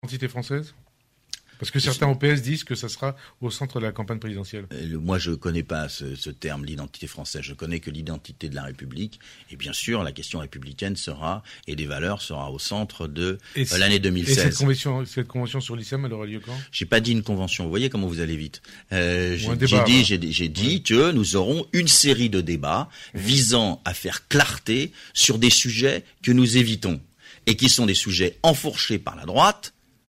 L'identité française ? Parce que certains au PS disent que ça sera au centre de la campagne présidentielle. Moi, je ne connais pas ce terme, l'identité française. Je connais que l'identité de la République. Et bien sûr, la question républicaine et des valeurs sera au centre de l'année 2016. Et cette convention sur l'islam, elle aura lieu quand ? J'ai pas dit une convention. Vous voyez comment vous allez vite. J'ai dit que nous aurons une série de débats visant à faire clarté sur des sujets que nous évitons et qui sont des sujets enfourchés par la droite